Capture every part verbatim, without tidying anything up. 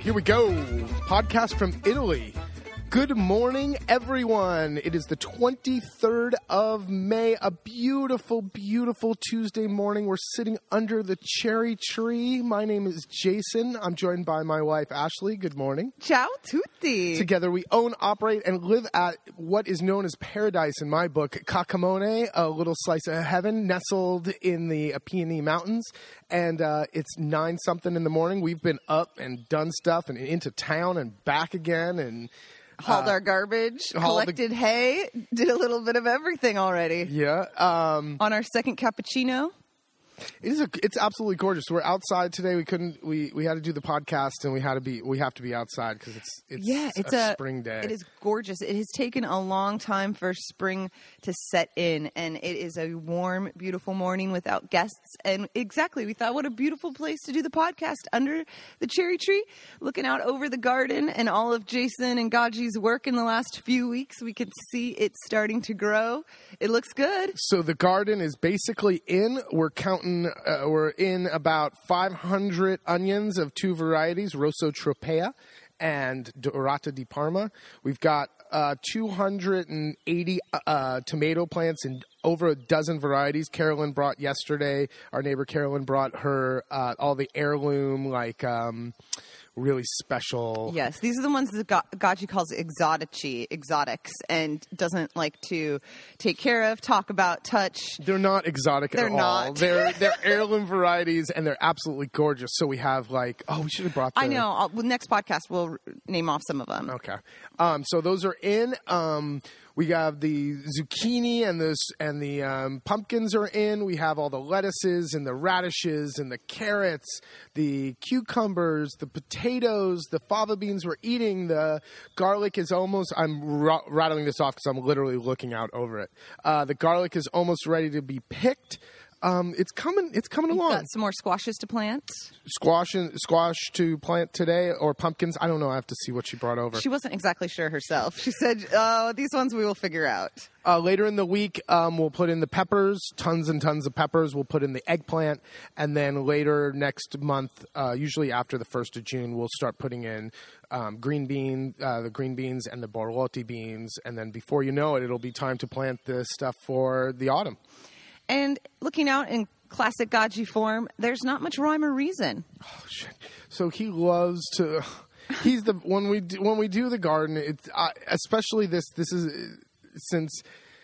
Here we go. Podcast from Italy. Good morning, everyone. It is the twenty-third of May, a beautiful, beautiful Tuesday morning. We're sitting under the cherry tree. My name is Jason. I'm joined by my wife, Ashley. Good morning. Ciao tutti. Together, we own, operate, and live at what is known as paradise in my book, Cacamone, a little slice of heaven nestled in the Apennine Mountains. And uh, it's nine something in the morning. We've been up and done stuff and into town and back again and hauled uh, our garbage, collected the, hay, did a little bit of everything already. Yeah. Um, On our second cappuccino. It is a, it's absolutely gorgeous. We're outside today. We couldn't. We, we had to do the podcast, and we had to be. We have to be outside because it's it's, yeah, it's a, a spring day. It is gorgeous. It has taken a long time for spring to set in, and it is a warm, beautiful morning without guests. And exactly, we thought, what a beautiful place to do the podcast under the cherry tree, looking out over the garden and all of Jason and Gaji's work in the last few weeks. We could see it starting to grow. It looks good. So the garden is basically in. We're counting. Uh, we're in about five hundred onions of two varieties, Rosso Tropea and Dorata di Parma. We've got uh, two hundred eighty uh, tomato plants in over a dozen varieties. Carolyn brought yesterday, our neighbor Carolyn brought her uh, all the heirloom, like um, really special. Yes, these are the ones that Gaji calls exotici, exotics, and doesn't like to take care of, talk about, touch. They're not exotic they're at all. Not. They're they're heirloom varieties, and they're absolutely gorgeous. So we have like, oh, we should have brought the... I know. I'll, well, next podcast, we'll name off some of them. Okay. Um, so those are in. Um, we have the zucchini and the, and the um, pumpkins are in. We have all the lettuces and the radishes and the carrots, the cucumbers, the potatoes, the fava beans we're eating. The garlic is almost, I'm r- rattling this off because I'm literally looking out over it. Uh, the garlic is almost ready to be picked. Um, it's coming. It's coming You've along. Got some more squashes to plant. Squash and squash to plant today, or pumpkins. I don't know. I have to see what she brought over. She wasn't exactly sure herself. She said, "Oh, these ones we will figure out." Uh, later in the week, um, we'll put in the peppers, tons and tons of peppers. We'll put in the eggplant, and then later next month, uh, usually after the first of June, we'll start putting in um, green bean, uh, the green beans, and the borlotti beans. And then before you know it, it'll be time to plant the stuff for the autumn. And looking out in classic Gaji form, there's not much rhyme or reason. Oh, shit. So he loves to. He's the when we do, when we do the garden. It's uh, especially this. This is since.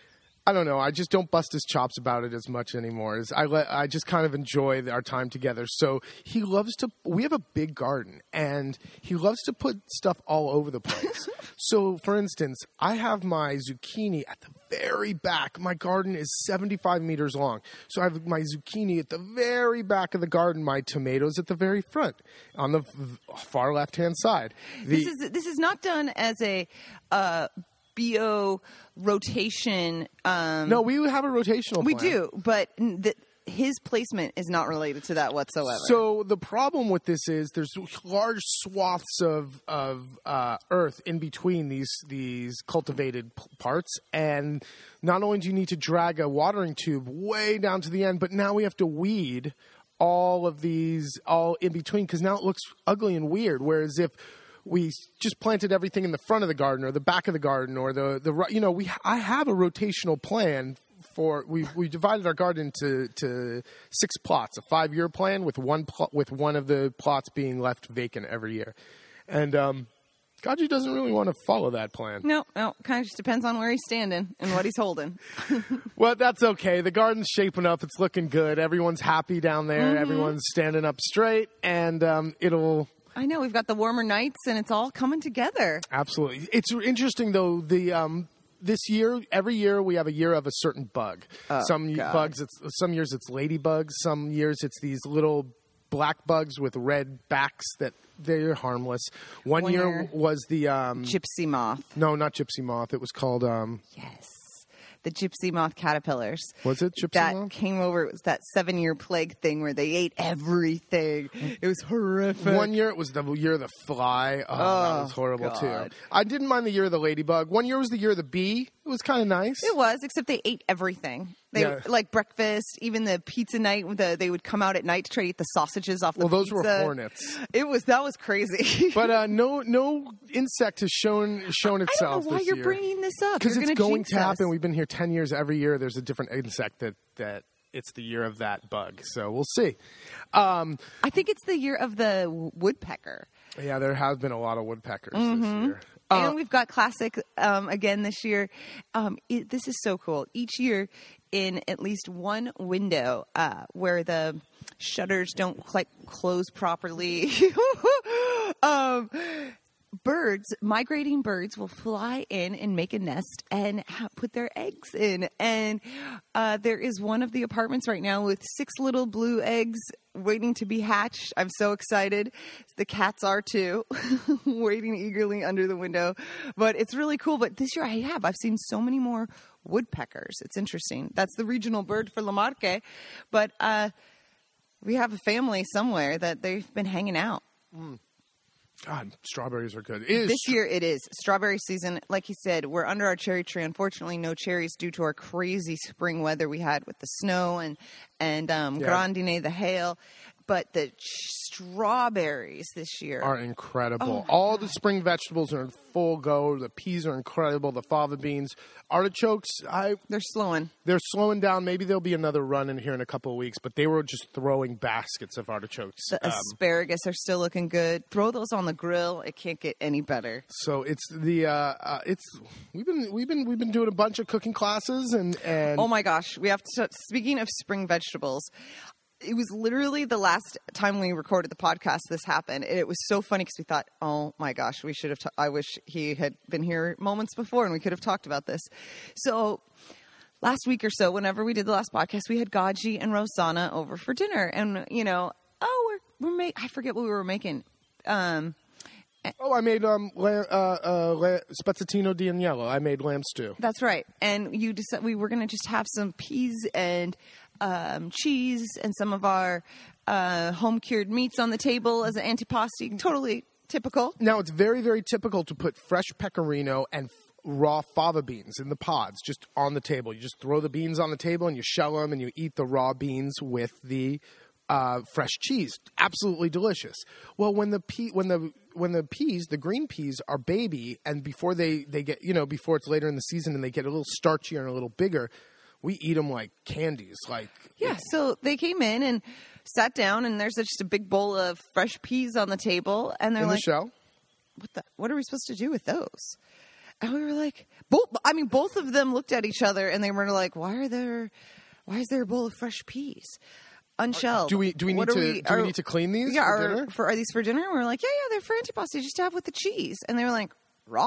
I don't know. I just don't bust his chops about it as much anymore. As I let, I just kind of enjoy our time together. So he loves to. We have a big garden, and he loves to put stuff all over the place. So, for instance, I have my zucchini at the very back. My garden is seventy-five meters long, so I have my zucchini at the very back of the garden. My tomatoes at the very front, on the far left-hand side. The, this is this is not done as a. Uh, Bio rotation. Um, no, we have a rotational plan. We do, but the, his placement is not related to that whatsoever. So the problem with this is there's large swaths of of uh, earth in between these these cultivated p- parts, and not only do you need to drag a watering tube way down to the end, but now we have to weed all of these all in between because now it looks ugly and weird. Whereas if we just planted everything in the front of the garden or the back of the garden or the, the you know, we I have a rotational plan for we we divided our garden to to six plots, a five-year plan with one pl- with one of the plots being left vacant every year. And um Gaji doesn't really want to follow that plan. No, no, kind of just depends on where he's standing and what he's holding. Well, that's okay. The garden's shaping up. It's looking good. Everyone's happy down there. Mm-hmm. Everyone's standing up straight, and um, it'll I know. We've got the warmer nights, and it's all coming together. Absolutely. It's interesting, though, the um, this year, every year, we have a year of a certain bug. Oh, some God. bugs, it's, some years it's ladybugs. Some years it's these little black bugs with red backs that they're harmless. One, One year, year was the... Um, gypsy moth. No, not gypsy moth. It was called... Um, yes. The gypsy moth caterpillars. Was it gypsy that moth? That came over. It was that seven-year plague thing where they ate everything. It was horrific. One year it was the year of the fly. Oh, oh that was horrible God. too. I didn't mind the year of the ladybug. One year was the year of the bee. It was kind of nice. It was, except they ate everything. They Yeah. like breakfast, even the pizza night. The, they would come out at night to try to eat the sausages off the Well, those pizza. were hornets. It was that was crazy. But uh, no, no insect has shown shown I itself don't know why this you're year. bringing this up Because You're it's gonna going jinx to happen. us. We've been here ten years. Every year, there's a different insect that that it's the year of that bug. So we'll see. Um, I think it's the year of the w- woodpecker. yeah, there has been a lot of woodpeckers Mm-hmm. this year. And we've got classic um, again this year. Um, it, this is so cool. Each year, in at least one window uh, where the shutters don't quite close properly, um, birds, migrating birds, will fly in and make a nest and ha- put their eggs in. And uh, there is one of the apartments right now with six little blue eggs waiting to be hatched. I'm so excited. The cats are too, waiting eagerly under the window. But it's really cool. But this year I have. I've seen so many more woodpeckers. It's interesting. That's the regional bird for La Marque. But uh, we have a family somewhere that they've been hanging out. God, strawberries are good. It is This year it is strawberry season. Like he said, we're under our cherry tree. Unfortunately, no cherries due to our crazy spring weather we had with the snow and and um, Yeah. grandine, the hail. But the strawberries this year are incredible. Oh my All the spring vegetables are in full go. The peas are incredible. The fava beans, artichokes. I they're slowing. they're slowing down. Maybe there'll be another run in here in a couple of weeks. But they were just throwing baskets of artichokes. The Um, asparagus are still looking good. Throw those on the grill. It can't get any better. so it's the uh, uh, it's we've been we've been we've been doing a bunch of cooking classes and and Oh my gosh, we have to. Speaking of spring vegetables, it was literally the last time we recorded the podcast this happened. And it was so funny because we thought, oh my gosh, we should have. Ta- I wish he had been here moments before and we could have talked about this. So last week or so, whenever we did the last podcast, we had Gaji and Rosanna over for dinner, and you know, oh, we're we're make. I forget what we were making. Um, oh I made um lamb, uh, uh, la- spezzatino di agnello. I made lamb stew. That's right. And you decided we were going to just have some peas and um, cheese and some of our uh, home cured meats on the table as an antipasti. Totally typical. Now, it's very, very typical to put fresh pecorino and f- raw fava beans in the pods just on the table. You just throw the beans on the table and you shell them and you eat the raw beans with the uh, fresh cheese. Absolutely delicious. Well, when the pea, when the when the peas, the green peas, are baby, and before they, they get, you know, before it's later in the season and they get a little starchier and a little bigger, we eat them like candies. Like Yeah. So they came in and sat down, and there's just a big bowl of fresh peas on the table, and they're in like, the shell. "What the? What are we supposed to do with those?" And we were like, both. I mean, both of them looked at each other, and they were like, "Why are there? Why is there a bowl of fresh peas?" Unshelled. Do we do we need What to are do we are- need to clean these Yeah, for are, dinner? for are these for dinner? And we were like, yeah, yeah, they're for antipasti, just to have with the cheese. And they were like, raw?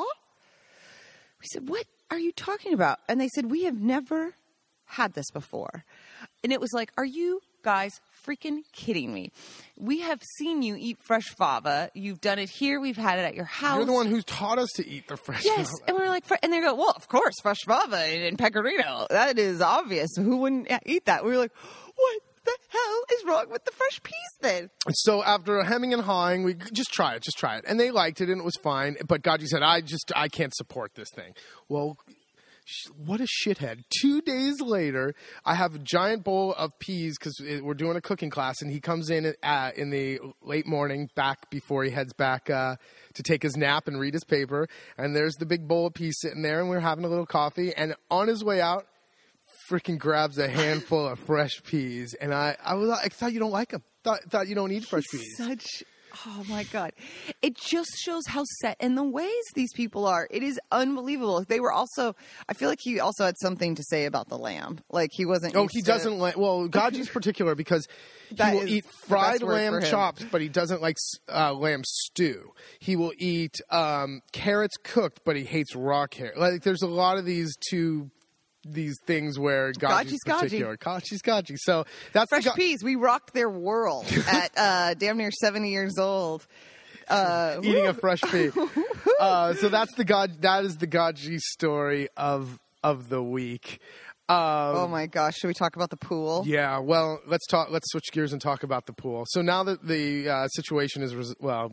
We said, what are you talking about? And they said, we have never had this before. And it was like, are you guys freaking kidding me? We have seen you eat fresh fava. You've done it here. We've had it at your house. You're the one who taught us to eat the fresh. Yes, fava. and we were like, fre- and they go, well, of course, fresh fava and, and pecorino. That is obvious. Who wouldn't eat that? We were like, what the hell is wrong with the fresh peas then? So after hemming and hawing, we just try it, just try it, and they liked it, and it was fine. But Gaji said, "I just, I can't support this thing." Well, sh- what a shithead! Two days later, I have a giant bowl of peas because we're doing a cooking class, and he comes in uh, in the late morning, back before he heads back uh, to take his nap and read his paper. And there's the big bowl of peas sitting there, and we're having a little coffee. And on his way out, freaking grabs a handful of fresh peas, and I, I was, I thought you don't like them. Thought, thought you don't eat fresh peas. Such, oh my God. It just shows how set in the ways these people are. It is unbelievable. They were also, I feel like he also had something to say about the lamb. Like he wasn't. Oh, used he to- doesn't like. Well, Gaji's particular because he That will is eat the fried best word lamb for him. chops, but he doesn't like uh, lamb stew. He will eat um, carrots cooked, but he hates raw carrot. Like there's a lot of these two. These things where Gaji's Gaji's Gaji. particular. Gaji's Gaji. So that's Fresh the Ga- peas. We rocked their world at uh, damn near seventy years old. Uh, eating a fresh pea. uh, so that's the God. That is the Gaji story of of the week. Um, oh my gosh! Should we talk about the pool? Yeah, well, let's talk. Let's switch gears and talk about the pool. So now that the uh, situation is res- well,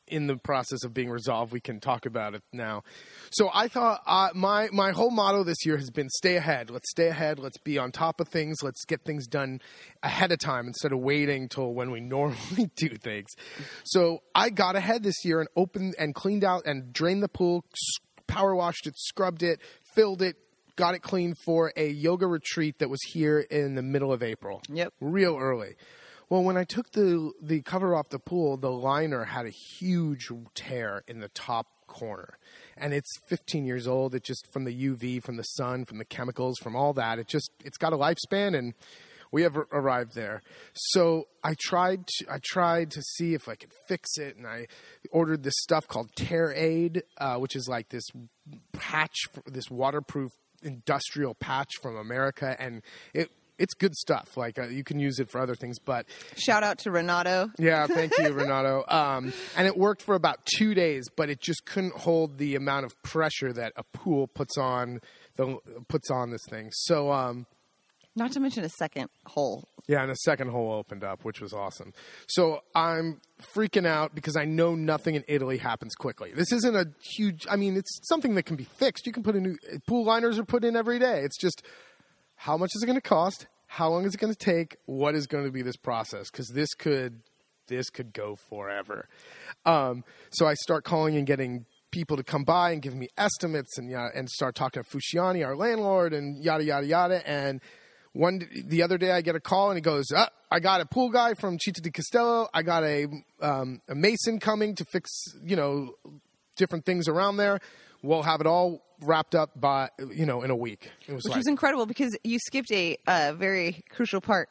in the process of being resolved. We can talk about it now. So I thought uh, my my whole motto this year has been stay ahead. Let's stay ahead. Let's be on top of things. Let's get things done ahead of time instead of waiting till when we normally do things. So I got ahead this year and opened and cleaned out and drained the pool, power washed it, scrubbed it, filled it, got it clean for a yoga retreat that was here in the middle of April. Yep. Real early. Well, when I took the the cover off the pool, the liner had a huge tear in the top corner. And it's fifteen years old. It just, from the U V, from the sun, from the chemicals, from all that, it just, it's got a lifespan, and we have arrived there. So I tried to, I tried to see if I could fix it, and I ordered this stuff called Tear Aid, uh, which is like this patch, this waterproof industrial patch from America, and it it's good stuff. Like uh, you can use it for other things, but shout out to Renato. Yeah, thank you, Renato. Um, and it worked for about two days, but it just couldn't hold the amount of pressure that a pool puts on the puts on this thing. So, um, not to mention a second hole. Yeah, and a second hole opened up, which was awesome. So I'm freaking out because I know nothing in Italy happens quickly. This isn't a huge. I mean, it's something that can be fixed. You can put in new pool liners are put in every day. It's just, how much is it going to cost? How long is it going to take? What is going to be this process? Because this could, this could go forever. Um, so I start calling and getting people to come by and give me estimates, and uh, and start talking to Fusciani, our landlord, and yada yada yada. And one the other day, I get a call, and he goes, oh, "I got a pool guy from Città di Castello. I got a um, a mason coming to fix, you know, different things around there. We'll have it all wrapped up by, you know, in a week." It was Which like, was incredible, because you skipped a uh, very crucial part.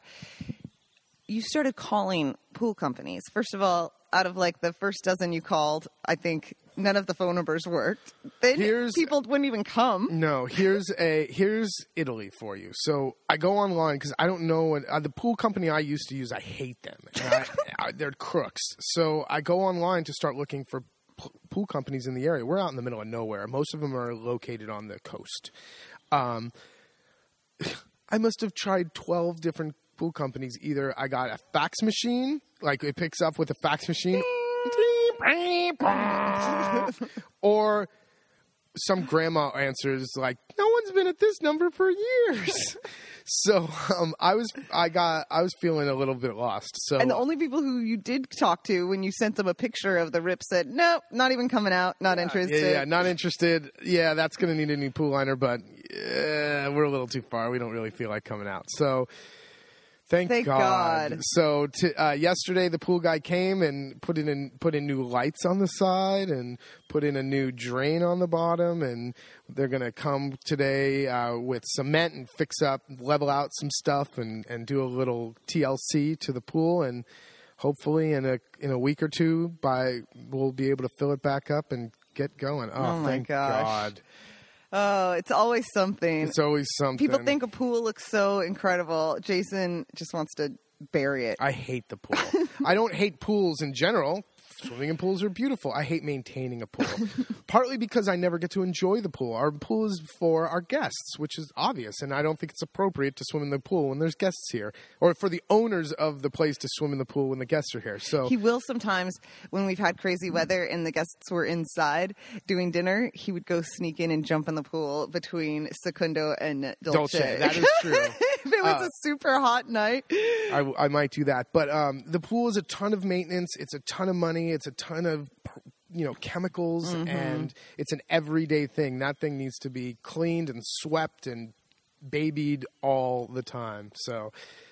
You started calling pool companies. First of all, out of like the first dozen you called, I think none of the phone numbers worked. Then Here's- people wouldn't even come. No, here's a here's Italy for you. So I go online because I don't know what, uh, the pool company I used to use. I hate them. And I, I, they're crooks. So I go online to start looking for p- pool companies in the area. We're out in the middle of nowhere. Most of them are located on the coast. Um, I must have tried twelve different pool companies. Either I got a fax machine, like it picks up with a fax machine, or some grandma answers like, "No one's been at this number for years." So um, I was, I got, I was feeling a little bit lost. So And the only people who you did talk to when you sent them a picture of the rip said, "No, not even coming out, not interested." Yeah, yeah, not interested. Yeah, that's going to need a new pool liner, but yeah, we're a little too far. We don't really feel like coming out. So thank, Thank God. God. So to, uh, yesterday, the pool guy came and put in, in put in new lights on the side and put in a new drain on the bottom, and they're going to come today uh, with cement and fix up, level out some stuff, and, and do a little T L C to the pool, and hopefully in a in a week or two, by we'll be able to fill it back up and get going. Oh, Oh, my thank gosh. God! Oh, it's always something. It's always something. People think a pool looks so incredible. Jason just wants to bury it. I hate the pool. I don't hate pools in general. Swimming in pools are beautiful. I hate maintaining a pool. Partly because I never get to enjoy the pool. Our pool is for our guests, which is obvious, and I don't think it's appropriate to swim in the pool when there's guests here, or for the owners of the place to swim in the pool when the guests are here. So He will sometimes, when we've had crazy weather and the guests were inside doing dinner, he would go sneak in and jump in the pool between Secundo and Dolce. Dolce, that is true. If it was Uh, a super hot night. I, I might do that. But um, the pool is a ton of maintenance. It's a ton of money. It's a ton of, you know, chemicals, Mm-hmm. and it's an everyday thing. That thing needs to be cleaned and swept and babied all the time. So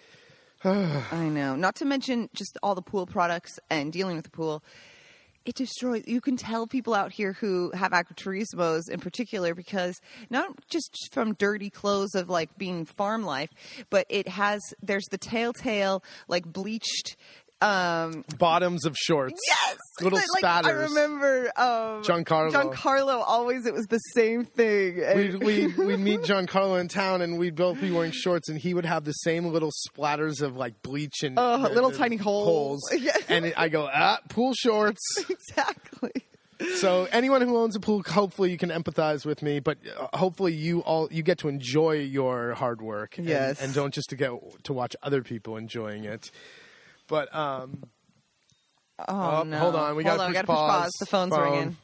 I know. Not to mention just all the pool products and dealing with the pool. It destroys. You can tell people out here who have agriturismos in particular, because not just from dirty clothes of like being farm life, but it has, there's the telltale like bleached. Um, bottoms of shorts. yes. Little But, like, spatters. I remember um, Giancarlo. Giancarlo always, it was the same thing. We'd, we'd, we'd meet Giancarlo in town, and we'd both be wearing shorts, and he would have the same little splatters of like bleach and Oh, uh, little uh, tiny holes. Yeah. And it, I go, ah, pool shorts. Exactly. So anyone who owns a pool, hopefully you can empathize with me, but uh, hopefully you all you get to enjoy your hard work, and, Yes. and don't just to get to watch other people enjoying it. But um, Oh, Oh, no. hold on. We hold gotta on. push we gotta push pause. pause. The phone's Phone. ringing.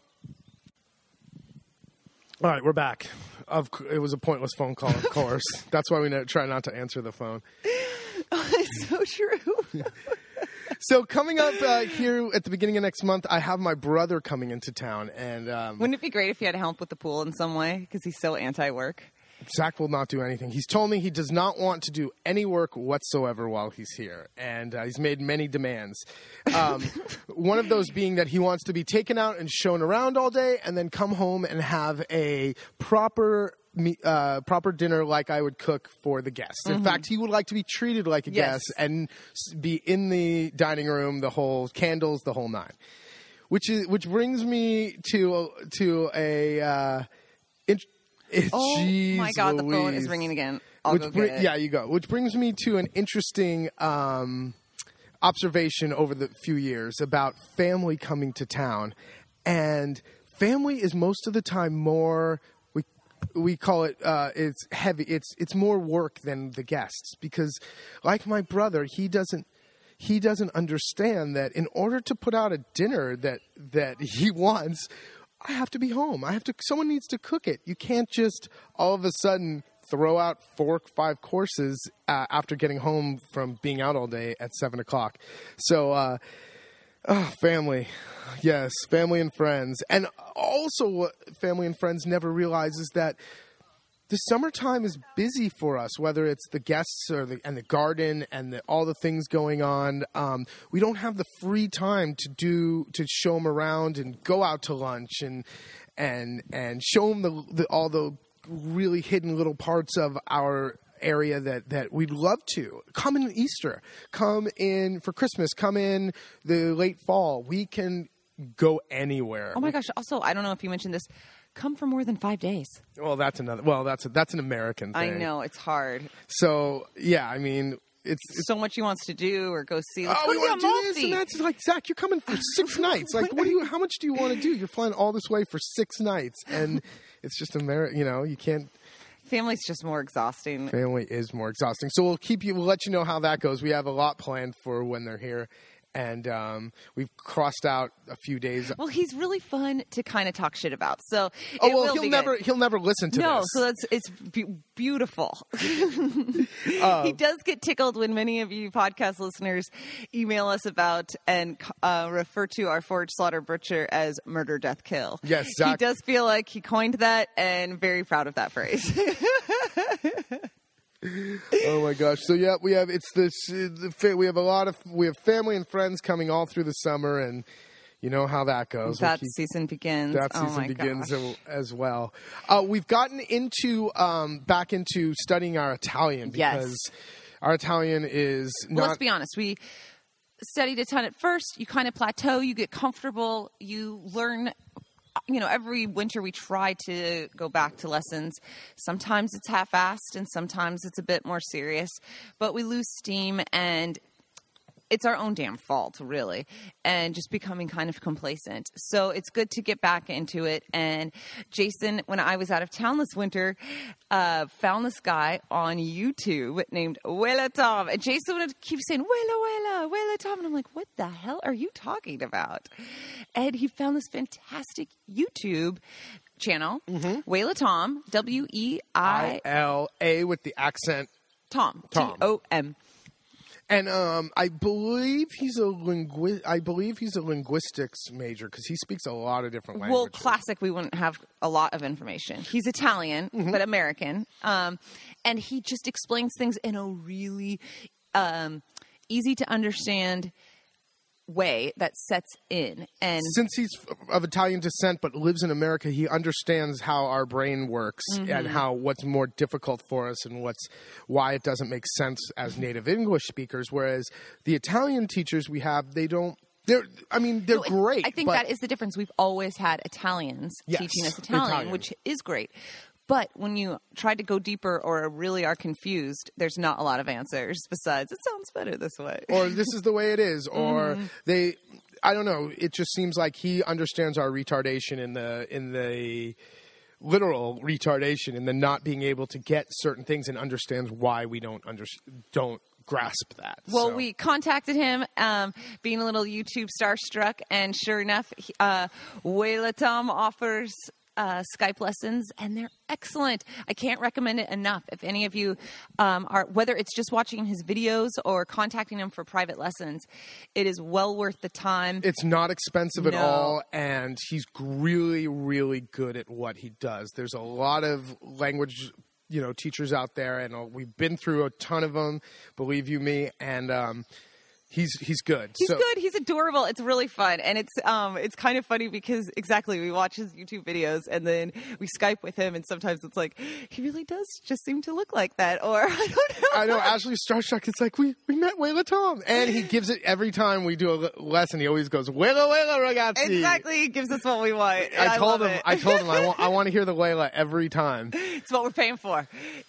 All right, we're back. Of c- it was a pointless phone call, of course. That's why we no- try not to answer the phone. Oh, it's so true. So coming up uh, here at the beginning of next month, I have my brother coming into town, and um, Wouldn't it be great if you had help with the pool in some way? Because he's so anti-work. Zach will not do anything. He's told me he does not want to do any work whatsoever while he's here, and uh, he's made many demands. Um, one of those being that he wants to be taken out and shown around all day, and then come home and have a proper me- uh, proper dinner like I would cook for the guests. In fact, he would like to be treated like a Yes. guest and s- be in the dining room, the whole candles, the whole nine. Which is which brings me to to a. Uh, int- Oh, Jeez my God. The phone is Louise. ringing again. I'll Which go bri- get it. Yeah, you go. Which brings me to an interesting um, observation over the few years about family coming to town. And family is most of the time more, we we call it, uh, it's heavy. It's, it's more work than the guests. Because like my brother, he doesn't, he doesn't understand that in order to put out a dinner that, that he wants, I have to be home. I have to. Someone needs to cook it. You can't just all of a sudden throw out four, five courses uh, after getting home from being out all day at seven o'clock. So, uh, oh, family, yes, family and friends, and also what family and friends never realize is that the summertime is busy for us, whether it's the guests or the, and the garden and the, all the things going on. Um, we don't have the free time to do to show them around and go out to lunch and and and show them the, the all the really hidden little parts of our area that that we'd love to. Come in Easter, come in for Christmas, come in the late fall. We can go anywhere. Oh, my gosh. Also, I don't know if you mentioned this. Come for more than five days. Well, that's another. Well, that's a, that's an American thing. I know. It's hard. So yeah, I mean, it's, it's So much he wants to do or go see. Let's oh, go we to want to do this, Amalfi. and that's like Zach. You're coming for six nights. Like, what do you? How much do you want to do? You're flying all this way for six nights, and it's just America. You know, you can't. Family's just more exhausting. Family is more exhausting. So we'll keep you. We'll let you know how that goes. We have a lot planned for when they're here. And um, we've crossed out a few days. Well, he's really fun to kind of talk shit about. So Oh it well, will he'll be never good. he'll never listen to No, this. so that's it's be- beautiful. Um, he does get tickled when many of you podcast listeners email us about and uh, refer to our Forge Slaughter Butcher as murder, death, kill. Yes, he Zach- does feel like he coined that, and very proud of that phrase. Oh my gosh! So yeah, we have it's this. Uh, the, fa- we have a lot of we have family and friends coming all through the summer, and you know how that goes. that We'll keep- season begins. That oh season my begins gosh. as- as well. Uh, we've gotten into um, back into studying our Italian Yes. because our Italian is Well, not. let's be honest. We studied a ton at first. You kind of plateau. You get comfortable. You learn. You know, every winter we try to go back to lessons. Sometimes it's half-assed and sometimes it's a bit more serious. But we lose steam and it's our own damn fault, really, and just becoming kind of complacent. So it's good to get back into it. And Jason, when I was out of town this winter, uh, found this guy on YouTube named Wela Tom. And Jason would keep saying, Wela, Wela, Wela Tom. And I'm like, what the hell are you talking about? And he found this fantastic YouTube channel, mm-hmm. Wela Tom, W E I L A with the accent. Tom, Tom. T O M. And um, I believe he's a lingu- I believe he's a linguistics major because he speaks a lot of different languages. Well, classic, we wouldn't have a lot of information. He's Italian, Mm-hmm. but American. Um, and he just explains things in a really um, easy to understand way that sets in. And Since he's of Italian descent but lives in America, he understands how our brain works Mm-hmm. and how what's more difficult for us and what's why it doesn't make sense as native English speakers. Whereas the Italian teachers we have, they don't. They're. I mean, they're No, it- great. I think but that is the difference. We've always had Italians Yes, teaching us Italian, Italian. which is great. But when you try to go deeper or really are confused, there's not a lot of answers besides, it sounds better this way. or this is the way it is, or Mm-hmm. they. I don't know. It just seems like he understands our retardation in the in the literal retardation in the not being able to get certain things and understands why we don't under, don't grasp that. Well, so. we contacted him, um, being a little YouTube starstruck, and sure enough, he, uh, Wayla Tom offers uh, Skype lessons, and they're excellent. I can't recommend it enough. If any of you um, are, whether it's just watching his videos or contacting him for private lessons, it is well worth the time. It's not expensive at No. all, and he's really, really good at what he does. There's a lot of language, you know, teachers out there, and uh, we've been through a ton of them, believe you me, and um, he's he's good. He's so, good. He's adorable. It's really fun, and it's um it's kind of funny because exactly we watch his YouTube videos and then we Skype with him, and sometimes it's like he really does just seem to look like that, or I don't know. I know Ashley Starstruck. It's like we we met Wayla Tom, and he gives it every time we do a le- lesson. He always goes Wayla Wayla ragazzi. Exactly, he gives us what we want. and I I told love him. it. I told him I want I want to hear the Wayla every time. It's what we're paying for.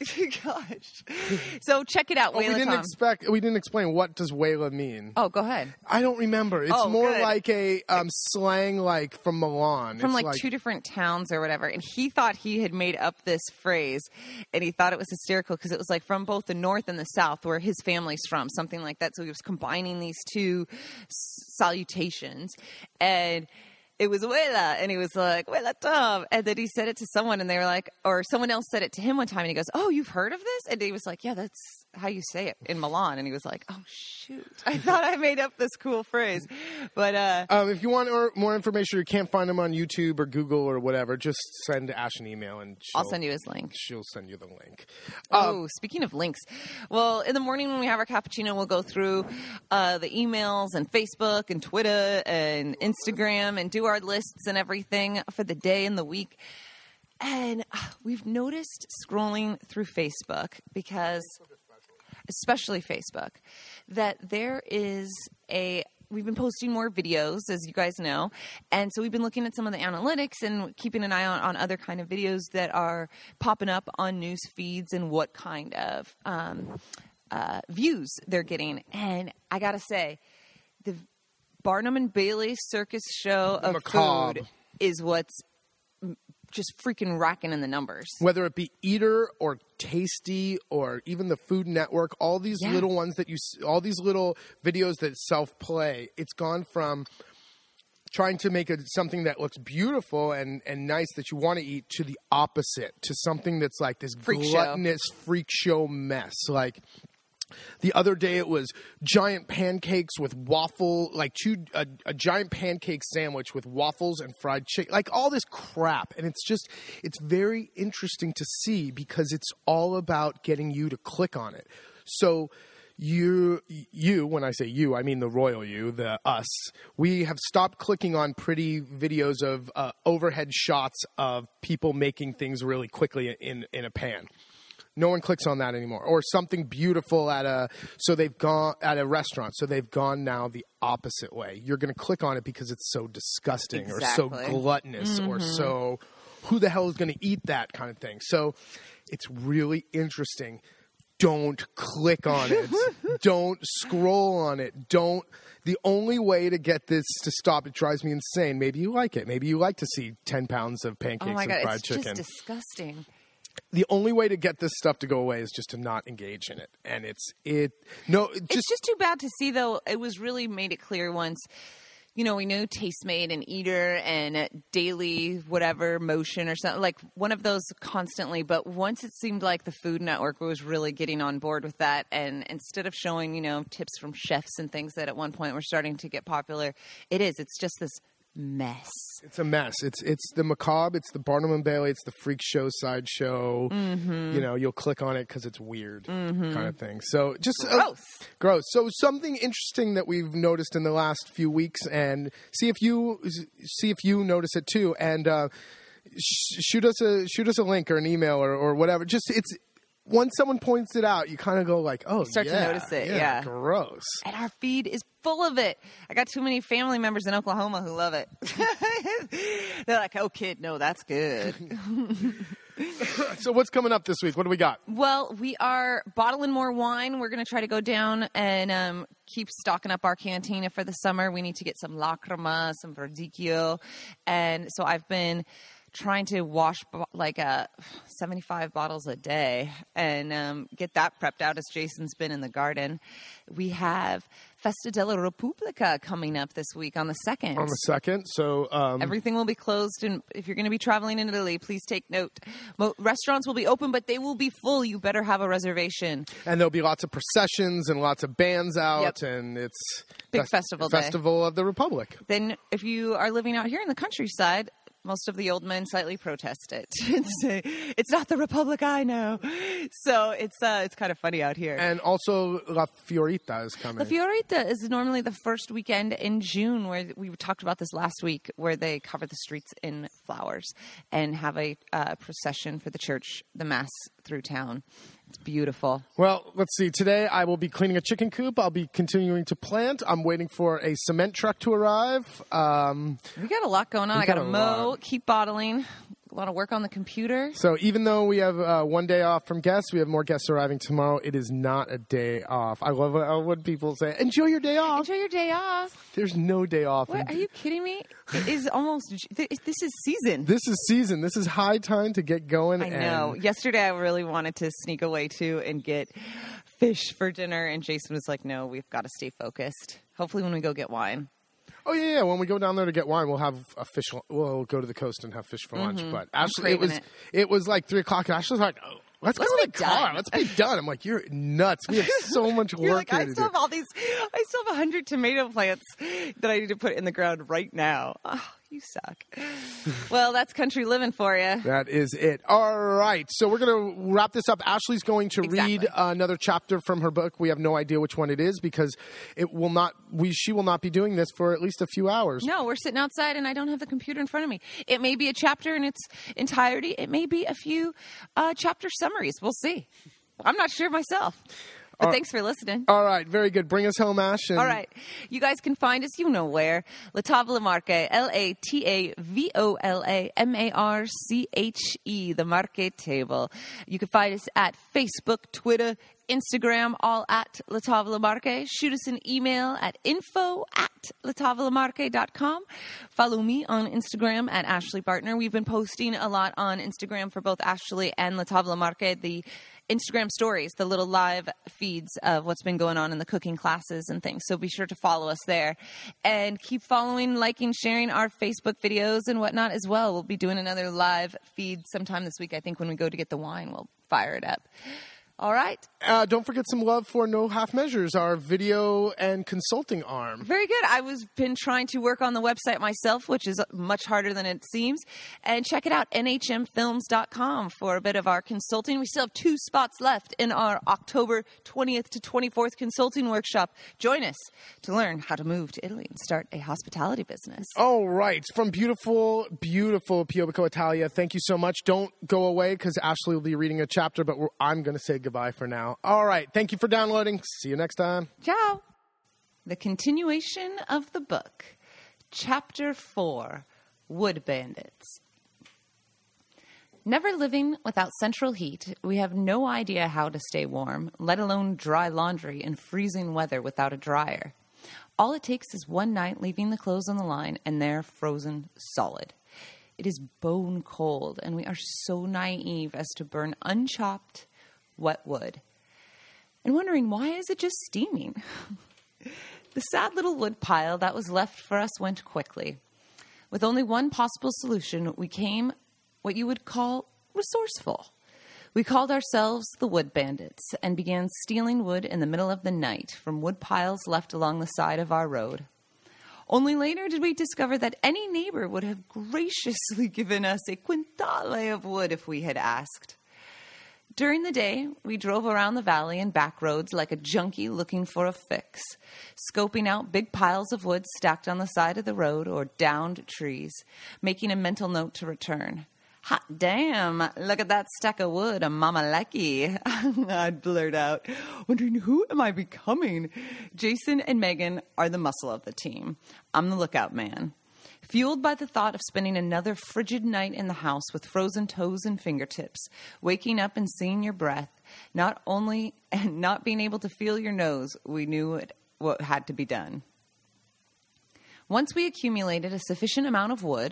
Gosh, so check it out, Well, we Wayla didn't Tom. expect. We didn't explain what does Wayla mean. Oh, go ahead. I don't remember. It's Oh, more good. like a um, slang, like from Milan. From It's like, two different towns or whatever, and he thought he had made up this phrase, and he thought it was hysterical because it was like from both the north and the south, where his family's from, something like that. So he was combining these two s- salutations, and it was Wayla, and he was like, Wayla Tom, and then he said it to someone, and they were like, or someone else said it to him one time, and he goes, oh, you've heard of this? And he was like, yeah, that's how you say it in Milan. And he was like, oh, shoot, I thought I made up this cool phrase. But uh, Um, if you want or, more information, you can't find him on YouTube or Google or whatever. Just send Ash an email, and she'll, I'll send you his link. She'll send you the link. Oh, speaking of links, well, in the morning when we have our cappuccino, we'll go through uh, the emails and Facebook and Twitter and Instagram and do our lists and everything for the day and the week. And uh, we've noticed scrolling through Facebook, because, especially Facebook, that there is a we've been posting more videos, as you guys know. And so we've been looking at some of the analytics and keeping an eye on, on other kind of videos that are popping up on news feeds and what kind of um, uh, views they're getting. And I got to say, the Barnum and Bailey circus show of Macabre. food is what's just freaking racking in the numbers. Whether it be Eater or Tasty or even the Food Network, all these Yeah. little ones that you, s- all these little videos that self-play, it's gone from trying to make it something that looks beautiful and, and nice that you want to eat to the opposite, to something that's like this Freak show. gluttonous freak show mess. Like, the other day it was giant pancakes with waffle, like two a, a giant pancake sandwich with waffles and fried chicken, like all this crap. And it's just, it's very interesting to see because it's all about getting you to click on it. So you, you, when I say you, I mean the royal you, the us, we have stopped clicking on pretty videos of uh, overhead shots of people making things really quickly in, in a pan. No one clicks on that anymore. Or something beautiful at a so they've gone at a restaurant. So they've gone now the opposite way. You're going to click on it because it's so disgusting Exactly. or so gluttonous or so who the hell is going to eat that kind of thing. So it's really interesting. Don't click on it. Don't scroll on it. Don't. The only way to get this to stop, it drives me insane. Maybe you like it. Maybe you like to see ten pounds of pancakes Oh my and God, fried it's chicken. just disgusting. The only way to get this stuff to go away is just to not engage in it. And it's, it, no, it just, It's just too bad to see, though. It was really made it clear once, you know, we knew Tastemade and Eater and Daily whatever Motion or something, like one of those constantly. But once it seemed like the Food Network was really getting on board with that, and instead of showing, you know, tips from chefs and things that at one point were starting to get popular, it is. It's just this mess. it's a mess. It's, it's the macabre. It's the Barnum and Bailey. It's the freak show sideshow. Mm-hmm. You know, you'll click on it because it's weird Mm-hmm. kind of thing. So just Gross. Uh, gross. So something interesting that we've noticed in the last few weeks, and see if you see if you notice it too. And uh, sh- shoot us a shoot us a link or an email or, or whatever. Just it's once someone points it out, you kind of go like, oh, start to yeah, notice it, yeah. gross. And our feed is full of it. I got too many family members in Oklahoma who love it. They're like, oh, kid, no, that's good. So what's coming up this week? What do we got? Well, we are bottling more wine. We're going to try to go down and um, keep stocking up our cantina for the summer. We need to get some Lacrima, some Verdicchio. And so I've been trying to wash bo- like uh, seventy-five bottles a day and um, get that prepped out as Jason's been in the garden. We have Festa della Repubblica coming up this week on the second. On the second, so um, everything will be closed, and if you're going to be traveling in Italy, please take note. Mo- restaurants will be open, but they will be full. You better have a reservation. And there'll be lots of processions and lots of bands out, Yep. and it's Big fest- festival day. Festival of the Republic. Then if you are living out here in the countryside, most of the old men slightly protest it and say, it's not the Republic I know. So it's uh, it's kind of funny out here. And also La Fiorita is coming. La Fiorita is normally the first weekend in June, where we talked about this last week, where they cover the streets in flowers and have a uh, procession for the church, the mass through town. It's beautiful. Well, let's see. Today I will be cleaning a chicken coop. I'll be continuing to plant. I'm waiting for a cement truck to arrive. Um, We got a lot going on. We I got to got a mow, lot. keep bottling, a lot of work on the computer. so even though we have uh, one day off from guests, we have more guests arriving tomorrow. It is not a day off. I love it when people say, enjoy your day off. Enjoy your day off. There's no day off. What, are you kidding me? It is almost, this is season. This is season. This is high time to get going. I know. And Yesterday, I really wanted to sneak away too and get fish for dinner, and Jason was like, "No, we've got to stay focused. Hopefully, when we go get wine." Oh yeah, yeah. When we go down there to get wine, we'll have a fish. We'll go to the coast and have fish for lunch. But Ashley, it craving was it. it was like three o'clock, and Ashley's like, oh, "Let's, Let's go to be the car. done." Let's be done." I'm like, "You're nuts. We have so much work You're like, here I to still do." have all these. I still have a hundred tomato plants that I need to put in the ground right now. Oh, you suck. Well, that's country living for you. That is it. All right. So we're going to wrap this up. Ashley's going to Exactly. read another chapter from her book. We have no idea which one it is because it will not. We she will not be doing this for at least a few hours. No, we're sitting outside, and I don't have the computer in front of me. It may be a chapter in its entirety. It may be a few uh, chapter summaries. We'll see. I'm not sure myself. But thanks for listening. All right. Very good. Bring us home, Ash. And All right. You guys can find us, you know where. La Tavola Marche, L A T A V O L A M A R C H E, the Marche Table. You can find us at Facebook, Twitter, Instagram, all at La Tavola Marche. Shoot us an email at info at latavolamarche dot com. Follow me on Instagram at Ashley Bartner. We've been posting a lot on Instagram for both Ashley and La Tavola Marche, the Instagram stories, the little live feeds of what's been going on in the cooking classes and things. So be sure to follow us there and keep following, liking, sharing our Facebook videos and whatnot as well. We'll be doing another live feed sometime this week. I think when we go to get the wine, we'll fire it up. All right. Uh, don't forget some love for No Half Measures, our video and consulting arm. Very good. I was been trying to work on the website myself, which is much harder than it seems. And check it out, N H M films dot com for a bit of our consulting. We still have two spots left in our October twentieth to twenty-fourth consulting workshop. Join us to learn how to move to Italy and start a hospitality business. All right. From beautiful, beautiful Piobico Italia, thank you so much. Don't go away because Ashley will be reading a chapter, but we're, I'm going to say goodbye for now. All right. Thank you for downloading. See you next time. Ciao. The continuation of the book, Chapter four, Wood Bandits. Never living without central heat, we have no idea how to stay warm, let alone dry laundry in freezing weather without a dryer. All it takes is one night leaving the clothes on the line, and they're frozen solid. It is bone cold, and we are so naive as to burn unchopped, wet wood. And wondering, why is it just steaming? The sad little wood pile that was left for us went quickly. With only one possible solution, we came what you would call resourceful. We called ourselves the Wood Bandits and began stealing wood in the middle of the night from wood piles left along the side of our road. Only later did we discover that any neighbor would have graciously given us a quintale of wood if we had asked. During the day, we drove around the valley and back roads like a junkie looking for a fix, scoping out big piles of wood stacked on the side of the road or downed trees, making a mental note to return. Hot damn, look at that stack of wood, a mama likey, I'd blurt out, wondering who am I becoming? Jason and Megan are the muscle of the team. I'm the lookout man. Fueled by the thought of spending another frigid night in the house with frozen toes and fingertips, waking up and seeing your breath, not only and not being able to feel your nose, we knew it, what had to be done. Once we accumulated a sufficient amount of wood,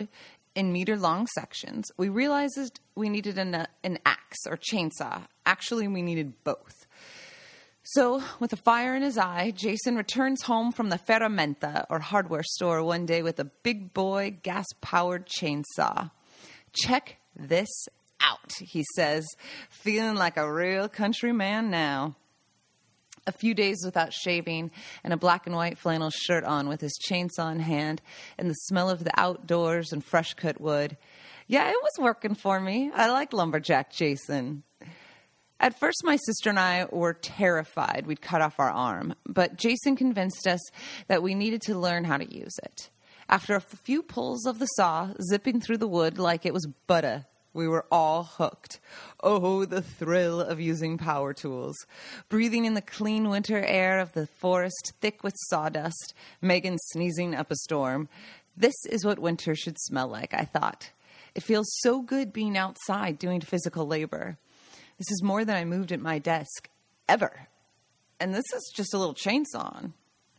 in meter-long sections, we realized we needed an, an axe or chainsaw. Actually, we needed both. So, with a fire in his eye, Jason returns home from the ferramenta, or hardware store, one day with a big boy gas-powered chainsaw. Check this out, he says, feeling like a real country man now. A few days without shaving and a black and white flannel shirt on with his chainsaw in hand and the smell of the outdoors and fresh cut wood. Yeah, it was working for me. I like lumberjack Jason. At first, my sister and I were terrified we'd cut off our arm, but Jason convinced us that we needed to learn how to use it. After a few pulls of the saw, zipping through the wood like it was butter, we were all hooked. Oh, the thrill of using power tools. Breathing in the clean winter air of the forest, thick with sawdust, Megan sneezing up a storm. This is what winter should smell like, I thought. It feels so good being outside doing physical labor. This is more than I moved at my desk, ever. And this is just a little chainsaw on.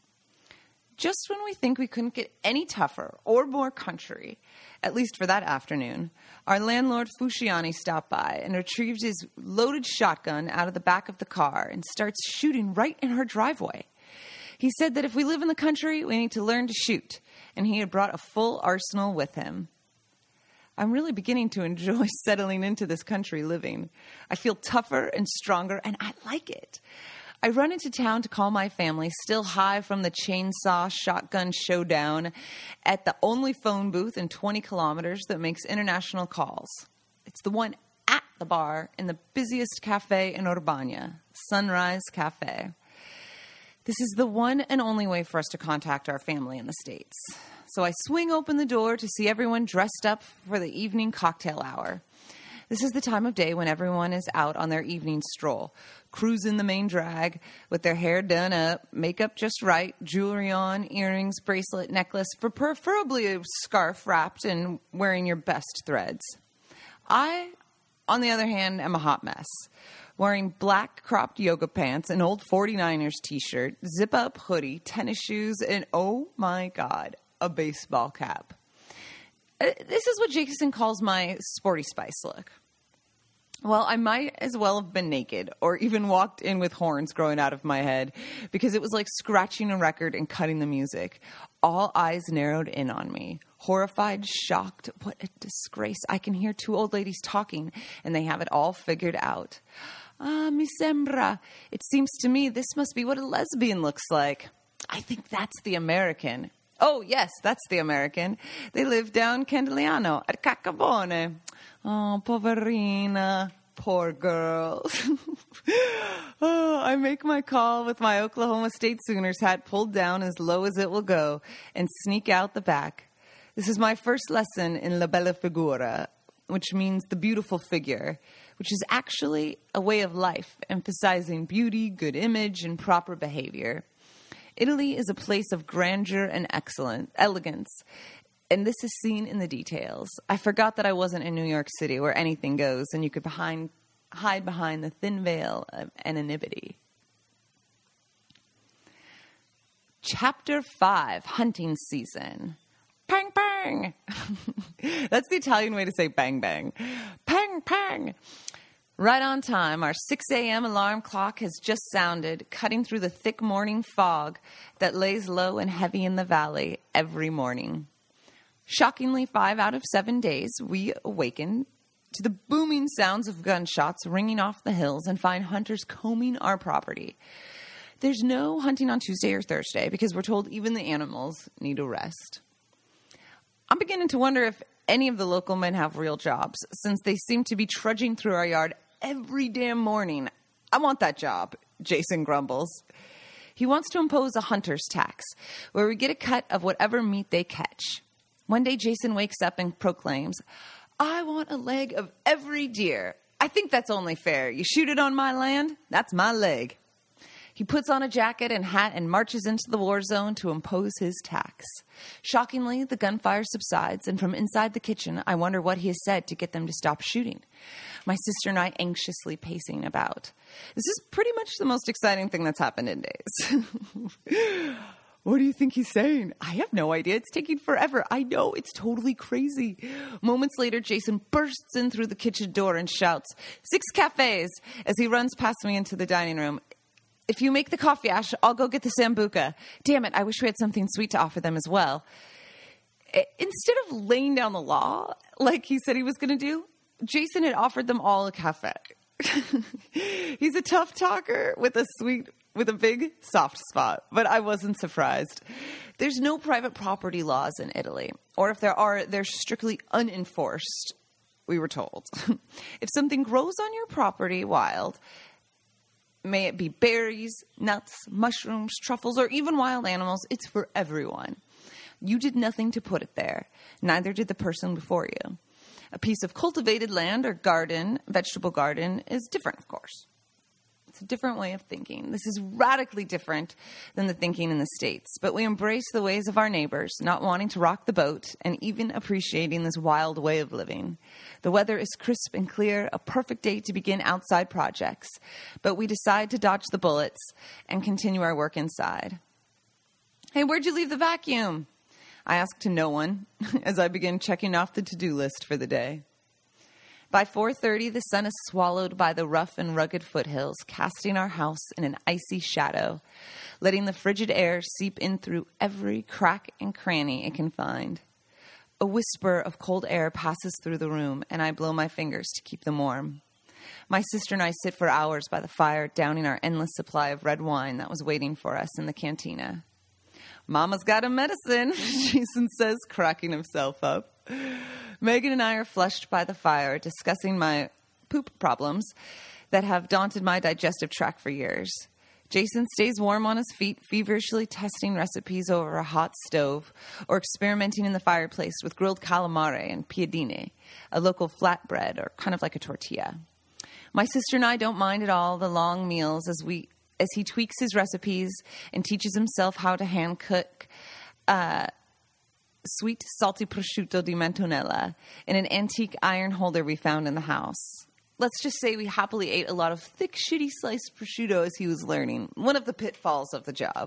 Just when we think we couldn't get any tougher or more country, at least for that afternoon, our landlord Fusciani stopped by and retrieved his loaded shotgun out of the back of the car and starts shooting right in her driveway. He said that if we live in the country, we need to learn to shoot, and he had brought a full arsenal with him. I'm really beginning to enjoy settling into this country living. I feel tougher and stronger, and I like it. I run into town to call my family, still high from the chainsaw shotgun showdown, at the only phone booth in twenty kilometers that makes international calls. It's the one at the bar in the busiest cafe in Urbana, Sunrise Cafe. This is the one and only way for us to contact our family in the States. So I swing open the door to see everyone dressed up for the evening cocktail hour. This is the time of day when everyone is out on their evening stroll, cruising the main drag with their hair done up, makeup just right, jewelry on, earrings, bracelet, necklace, for preferably a scarf wrapped and wearing your best threads. I, on the other hand, am a hot mess, wearing black cropped yoga pants, an old forty-niners t-shirt, zip-up hoodie, tennis shoes, and oh my God, a baseball cap. This is what Jason calls my sporty spice look. Well, I might as well have been naked or even walked in with horns growing out of my head because it was like scratching a record and cutting the music. All eyes narrowed in on me. Horrified, shocked. What a disgrace. I can hear two old ladies talking and they have it all figured out. Ah, mi sembra. It seems to me this must be what a lesbian looks like. I think that's the American. Oh, yes, that's the American. They live down Candeliano at Cacabone. Oh, poverina. Poor girl. Oh, I make my call with my Oklahoma State Sooners hat pulled down as low as it will go and sneak out the back. This is my first lesson in La Bella Figura, which means the beautiful figure, which is actually a way of life, emphasizing beauty, good image, and proper behavior. Italy is a place of grandeur and excellent elegance, and this is seen in the details. I forgot that I wasn't in New York City where anything goes and you could behind, hide behind the thin veil of anonymity. Chapter five, Hunting Season. Pang, pang. That's the Italian way to say bang, bang. Pang, pang. Right on time, our six a.m. alarm clock has just sounded, cutting through the thick morning fog that lays low and heavy in the valley every morning. Shockingly, five out of seven days, we awaken to the booming sounds of gunshots ringing off the hills and find hunters combing our property. There's no hunting on Tuesday or Thursday because we're told even the animals need a rest. I'm beginning to wonder if any of the local men have real jobs, since they seem to be trudging through our yard every damn morning. I want that job, Jason grumbles. He wants to impose a hunter's tax, where we get a cut of whatever meat they catch. One day, Jason wakes up and proclaims, I want a leg of every deer. I think that's only fair. You shoot it on my land, that's my leg. He puts on a jacket and hat and marches into the war zone to impose his tax. Shockingly, the gunfire subsides, and from inside the kitchen, I wonder what he has said to get them to stop shooting. My sister and I anxiously pacing about. This is pretty much the most exciting thing that's happened in days. What do you think he's saying? I have no idea. It's taking forever. I know. It's totally crazy. Moments later, Jason bursts in through the kitchen door and shouts, "Six cafes," as he runs past me into the dining room. "If you make the coffee, Ash, I'll go get the Sambuca. Damn it, I wish we had something sweet to offer them as well." Instead of laying down the law, like he said he was going to do, Jason had offered them all a cafe. He's a tough talker with a sweet, with a big soft spot, but I wasn't surprised. There's no private property laws in Italy, or if there are, they're strictly unenforced, we were told. If something grows on your property wild, may it be berries, nuts, mushrooms, truffles, or even wild animals, it's for everyone. You did nothing to put it there. Neither did the person before you. A piece of cultivated land or garden, vegetable garden, is different, of course. It's a different way of thinking. This is radically different than the thinking in the States. But we embrace the ways of our neighbors, not wanting to rock the boat, and even appreciating this wild way of living. The weather is crisp and clear, a perfect day to begin outside projects. But we decide to dodge the bullets and continue our work inside. "Hey, where'd you leave the vacuum?" I ask to no one as I begin checking off the to-do list for the day. By four thirty, the sun is swallowed by the rough and rugged foothills, casting our house in an icy shadow, letting the frigid air seep in through every crack and cranny it can find. A whisper of cold air passes through the room, and I blow my fingers to keep them warm. My sister and I sit for hours by the fire, downing our endless supply of red wine that was waiting for us in the cantina. "Mama's got a medicine," Jason says, cracking himself up. Megan and I are flushed by the fire, discussing my poop problems that have daunted my digestive tract for years. Jason stays warm on his feet, feverishly testing recipes over a hot stove or experimenting in the fireplace with grilled calamari and piadine, a local flatbread or kind of like a tortilla. My sister and I don't mind at all the long meals as we as he tweaks his recipes and teaches himself how to hand cook uh, sweet, salty prosciutto di Mantonella in an antique iron holder we found in the house. Let's just say we happily ate a lot of thick, shitty sliced prosciutto as he was learning, one of the pitfalls of the job.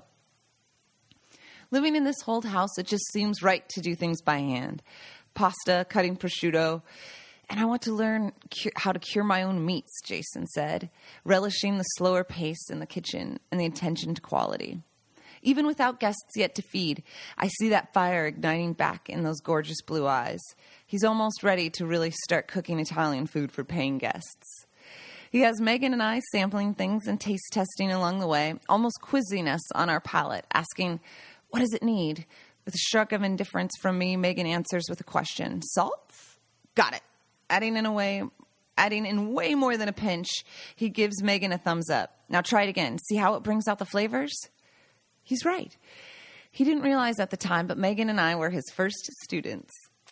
Living in this old house, it just seems right to do things by hand. Pasta, cutting prosciutto. And I want to learn cu- how to cure my own meats, Jason said, relishing the slower pace in the kitchen and the attention to quality. Even without guests yet to feed, I see that fire igniting back in those gorgeous blue eyes. He's almost ready to really start cooking Italian food for paying guests. He has Megan and I sampling things and taste testing along the way, almost quizzing us on our palate, asking, "What does it need?" With a shrug of indifference from me, Megan answers with a question. "Salt? Got it." Adding in a way, adding in way more than a pinch, he gives Megan a thumbs up. "Now try it again. See how it brings out the flavors?" He's right. He didn't realize at the time, but Megan and I were his first students.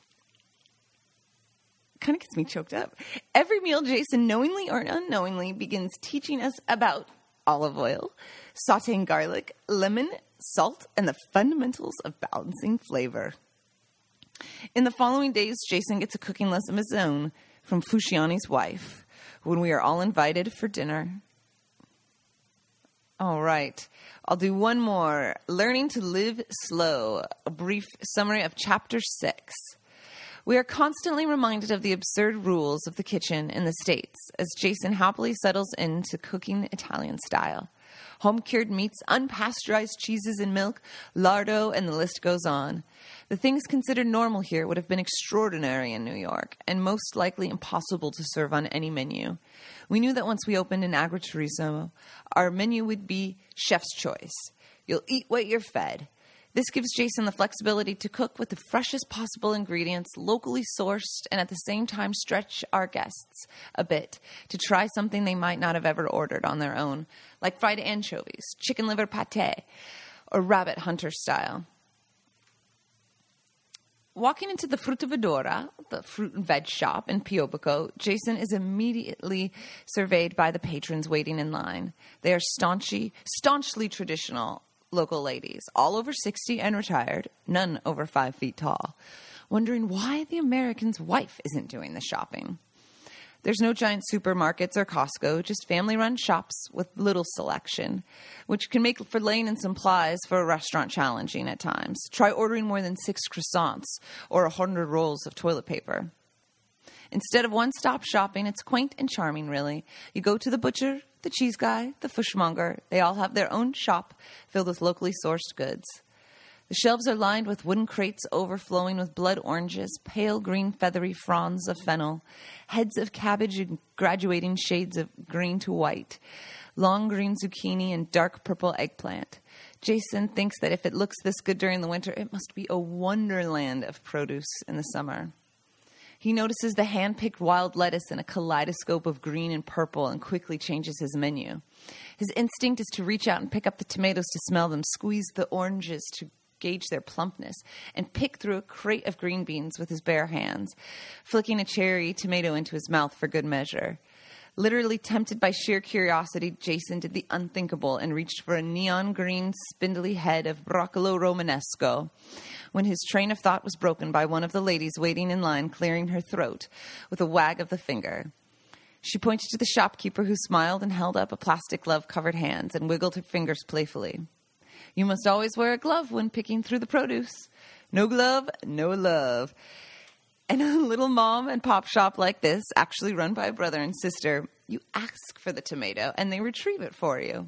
Kind of gets me choked up. Every meal, Jason, knowingly or unknowingly, begins teaching us about olive oil, sauteing garlic, lemon, salt, and the fundamentals of balancing flavor. In the following days, Jason gets a cooking lesson of his own from Fusciani's wife when we are all invited for dinner. All right. I'll do one more. Learning to live slow. A brief summary of chapter six. We are constantly reminded of the absurd rules of the kitchen in the States as Jason happily settles into cooking Italian style. Home-cured meats, unpasteurized cheeses and milk, lardo, and the list goes on. The things considered normal here would have been extraordinary in New York, and most likely impossible to serve on any menu. We knew that once we opened an agriturismo, our menu would be chef's choice. You'll eat what you're fed. This gives Jason the flexibility to cook with the freshest possible ingredients, locally sourced, and at the same time stretch our guests a bit to try something they might not have ever ordered on their own, like fried anchovies, chicken liver pate, or rabbit hunter style. Walking into the Fruttivadora, the fruit and veg shop in Piobico, Jason is immediately surveyed by the patrons waiting in line. They are staunchy, staunchly traditional local ladies, all over sixty and retired, none over five feet tall, wondering why the American's wife isn't doing the shopping. There's no giant supermarkets or Costco, just family-run shops with little selection, which can make for laying in supplies for a restaurant challenging at times. Try ordering more than six croissants or a hundred rolls of toilet paper. Instead of one-stop shopping, it's quaint and charming, really. You go to the butcher, the cheese guy, the fishmonger. They all have their own shop filled with locally sourced goods. The shelves are lined with wooden crates overflowing with blood oranges, pale green feathery fronds of fennel, heads of cabbage in graduating shades of green to white, long green zucchini and dark purple eggplant. Jason thinks that if it looks this good during the winter, it must be a wonderland of produce in the summer. He notices the hand-picked wild lettuce in a kaleidoscope of green and purple and quickly changes his menu. His instinct is to reach out and pick up the tomatoes to smell them, squeeze the oranges to gauge their plumpness, and pick through a crate of green beans with his bare hands, flicking a cherry tomato into his mouth for good measure. Literally tempted by sheer curiosity, Jason did the unthinkable and reached for a neon green, spindly head of Broccolo Romanesco, when his train of thought was broken by one of the ladies waiting in line clearing her throat with a wag of the finger. She pointed to the shopkeeper, who smiled and held up a plastic glove-covered hands and wiggled her fingers playfully. You must always wear a glove when picking through the produce. No glove, no love. And a little mom and pop shop like this, actually run by a brother and sister, you ask for the tomato and they retrieve it for you.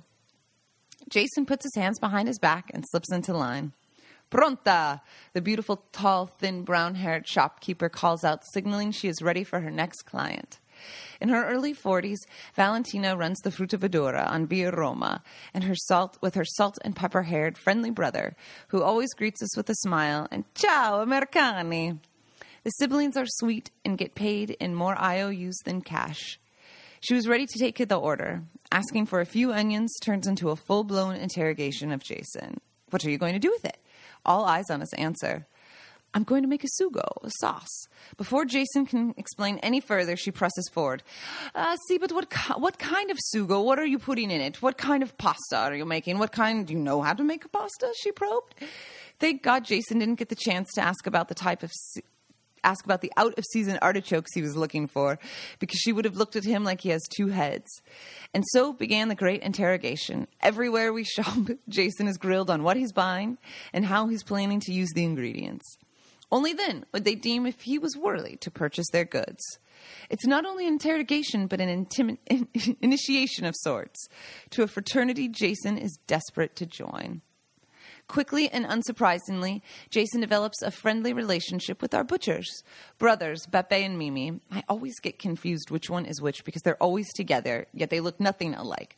Jason puts his hands behind his back and slips into line. Pronta! The beautiful, tall, thin, brown-haired shopkeeper calls out, signaling she is ready for her next client. In her early forties, Valentina runs the Fruttivadora on Via Roma, and her salt with her salt and pepper-haired, friendly brother, who always greets us with a smile and "Ciao, Americani!" The siblings are sweet and get paid in more I O Us than cash. She was ready to take the order. Asking for a few onions turns into a full-blown interrogation of Jason. What are you going to do with it? All eyes on his answer. I'm going to make a sugo, a sauce. Before Jason can explain any further, she presses forward. Uh, see, but what ki- what kind of sugo? What are you putting in it? What kind of pasta are you making? What kind? Do you know how to make a pasta? She probed. Thank God Jason didn't get the chance to ask about the type of su- ask about the out-of-season artichokes he was looking for, because she would have looked at him like he has two heads. And so began the great interrogation. Everywhere we shop, Jason is grilled on what he's buying and how he's planning to use the ingredients. Only then would they deem if he was worthy to purchase their goods. It's not only an interrogation, but an intimi- in- initiation of sorts to a fraternity Jason is desperate to join. Quickly and unsurprisingly, Jason develops a friendly relationship with our butchers, brothers, Beppe and Mimi. I always get confused which one is which because they're always together, yet they look nothing alike.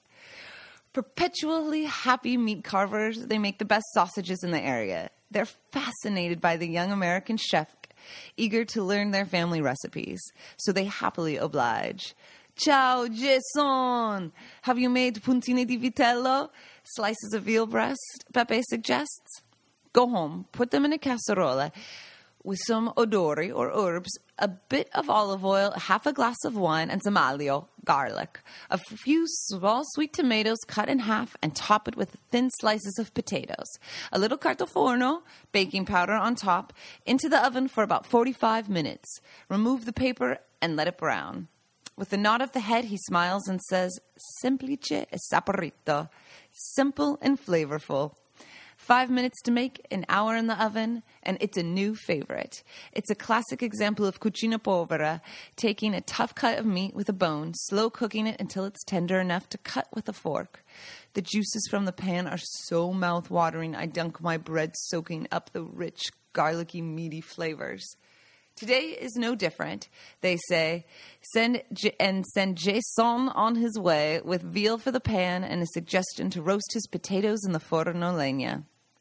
Perpetually happy meat carvers, they make the best sausages in the area. They're fascinated by the young American chef, eager to learn their family recipes, so they happily oblige. Ciao, Jason! Have you made puntine di vitello? Slices of veal breast, Beppe suggests. Go home, put them in a casserole with some odori or herbs, a bit of olive oil, half a glass of wine, and some aglio, garlic. A few small sweet tomatoes cut in half and top it with thin slices of potatoes. A little cartoforno, baking powder on top, into the oven for about forty-five minutes. Remove the paper and let it brown. With a nod of the head, he smiles and says, semplice e saporito, simple and flavorful. Five minutes to make, an hour in the oven, and it's a new favorite. It's a classic example of cucina povera, taking a tough cut of meat with a bone, slow cooking it until it's tender enough to cut with a fork. The juices from the pan are so mouth-watering, I dunk my bread soaking up the rich, garlicky, meaty flavors. Today is no different, they say, send J- and send Jason on his way with veal for the pan and a suggestion to roast his potatoes in the forno legna.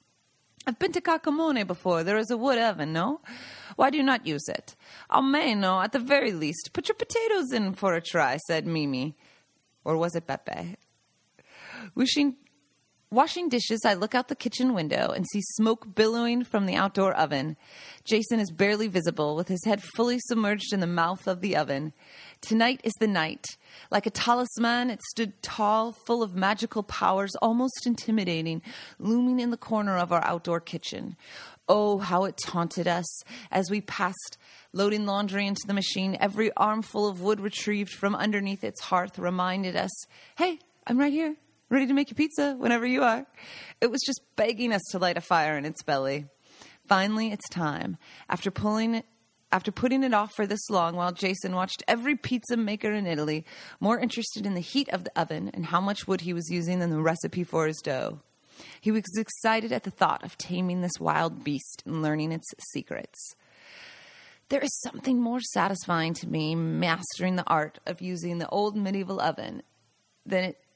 I've been to Cacamone before. There is a wood oven, no? Why do you not use it? Almeno, at the very least, put your potatoes in for a try, said Mimi. Or was it Beppe? Wishing Washing dishes, I look out the kitchen window and see smoke billowing from the outdoor oven. Jason is barely visible, with his head fully submerged in the mouth of the oven. Tonight is the night. Like a talisman, it stood tall, full of magical powers, almost intimidating, looming in the corner of our outdoor kitchen. Oh, how it taunted us as we passed, loading laundry into the machine. Every armful of wood retrieved from underneath its hearth reminded us, hey, I'm right here, ready to make you pizza whenever you are. It was just begging us to light a fire in its belly. Finally, it's time. After pulling it, after putting it off for this long, while Jason watched every pizza maker in Italy, more interested in the heat of the oven and how much wood he was using than the recipe for his dough. He was excited at the thought of taming this wild beast and learning its secrets. There is something more satisfying to me mastering the art of using the old medieval oven than it,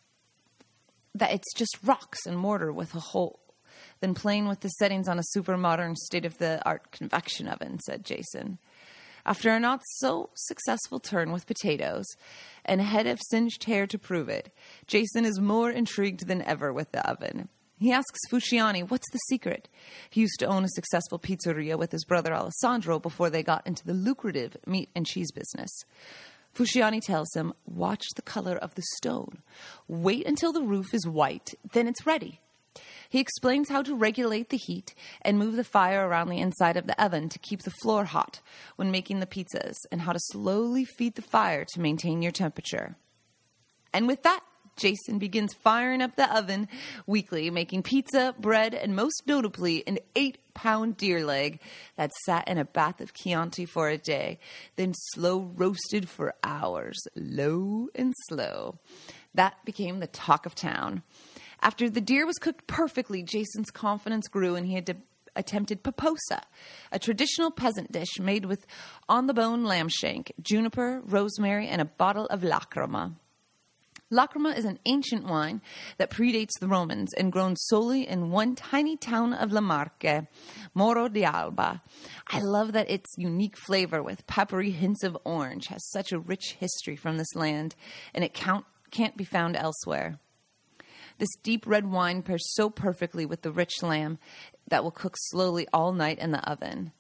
that it's just rocks and mortar with a hole, than playing with the settings on a super modern state-of-the-art convection oven, said Jason. After a not-so-successful turn with potatoes and a head of singed hair to prove it, Jason is more intrigued than ever with the oven. He asks Fusciani, what's the secret? He used to own a successful pizzeria with his brother Alessandro before they got into the lucrative meat and cheese business. Fusciani tells him, watch the color of the stone. Wait until the roof is white, then it's ready. He explains how to regulate the heat and move the fire around the inside of the oven to keep the floor hot when making the pizzas, and how to slowly feed the fire to maintain your temperature. And with that, Jason begins firing up the oven weekly, making pizza, bread, and most notably an eight-pound deer leg that sat in a bath of Chianti for a day, then slow roasted for hours, low and slow. That became the talk of town. After the deer was cooked perfectly, Jason's confidence grew, and he had de- attempted paposa, a traditional peasant dish made with on-the-bone lamb shank, juniper, rosemary, and a bottle of lacrima. Lacrima is an ancient wine that predates the Romans and grown solely in one tiny town of La Marche, Moro di Alba. I love that its unique flavor with peppery hints of orange has such a rich history from this land, and it count- can't be found elsewhere. This deep red wine pairs so perfectly with the rich lamb that will cook slowly all night in the oven.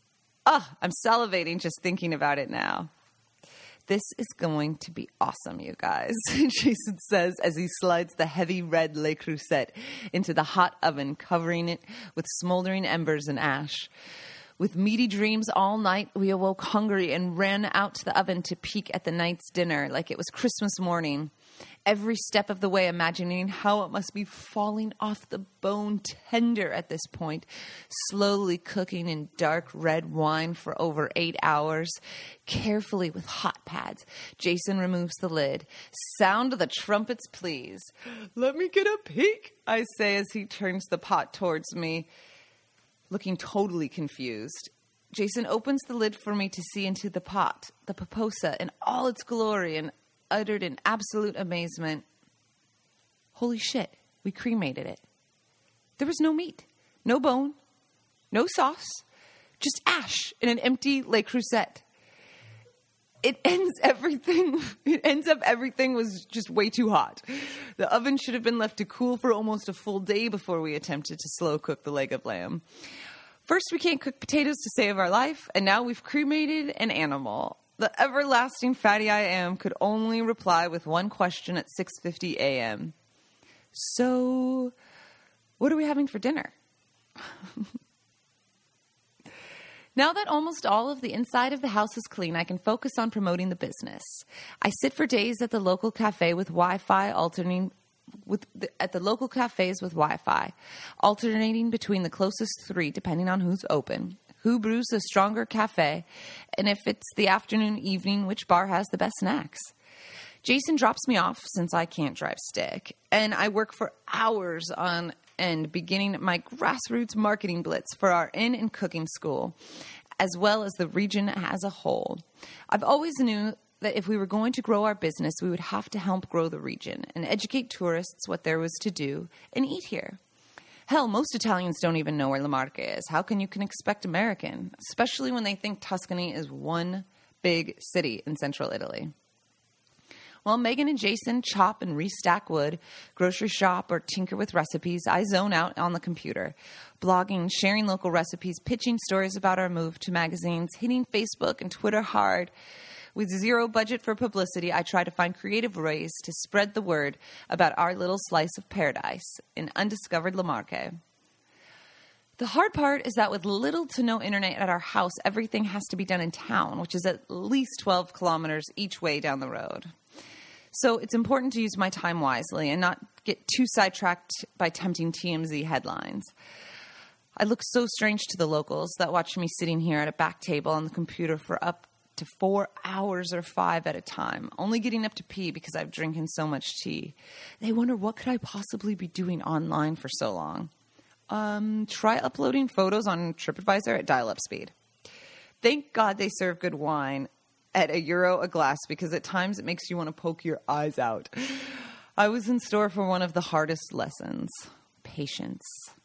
Ah, I'm salivating just thinking about it now. This is going to be awesome, you guys, Jason says as he slides the heavy red Le Creuset into the hot oven, covering it with smoldering embers and ash. With meaty dreams all night, we awoke hungry and ran out to the oven to peek at the night's dinner like it was Christmas morning. Every step of the way imagining how it must be falling off the bone tender at this point, slowly cooking in dark red wine for over eight hours. Carefully with hot pads, Jason removes the lid. Sound the trumpets, please. Let me get a peek, I say as he turns the pot towards me, looking totally confused. Jason opens the lid for me to see into the pot, the paposa in all its glory, and uttered in absolute amazement, holy shit, we cremated it. There was no meat, no bone, no sauce, just ash in an empty Le Creuset. It ends everything, it ends up everything was just way too hot. The oven should have been left to cool for almost a full day before we attempted to slow cook the leg of lamb. First, we can't cook potatoes to save our life, and now we've cremated an animal. The everlasting fatty I am could only reply with one question at six fifty a.m. So, what are we having for dinner? Now that almost all of the inside of the house is clean, I can focus on promoting the business. I sit for days at the local cafe with Wi-Fi alternating with the, at the local cafes with Wi-Fi, alternating between the closest three depending on who's open. Who brews the stronger cafe, and if it's the afternoon, evening, which bar has the best snacks. Jason drops me off since I can't drive stick, and I work for hours on end beginning my grassroots marketing blitz for our inn and cooking school, as well as the region as a whole. I've always knew that if we were going to grow our business, we would have to help grow the region and educate tourists what there was to do and eat here. Hell, most Italians don't even know where La Marche is. How can you can expect American, especially when they think Tuscany is one big city in central Italy? While Megan and Jason chop and restack wood, grocery shop, or tinker with recipes, I zone out on the computer, blogging, sharing local recipes, pitching stories about our move to magazines, hitting Facebook and Twitter hard. With zero budget for publicity, I try to find creative ways to spread the word about our little slice of paradise in undiscovered La Marque. The hard part is that with little to no internet at our house, everything has to be done in town, which is at least twelve kilometers each way down the road. So it's important to use my time wisely and not get too sidetracked by tempting T M Z headlines. I look so strange to the locals that watch me sitting here at a back table on the computer for up to four hours or five at a time, only getting up to pee because I've drinking so much tea. They wonder, what could I possibly be doing online for so long? Um, try uploading photos on TripAdvisor at dial-up speed. Thank God they serve good wine at a euro a glass, because at times it makes you want to poke your eyes out. I was in store for one of the hardest lessons: patience.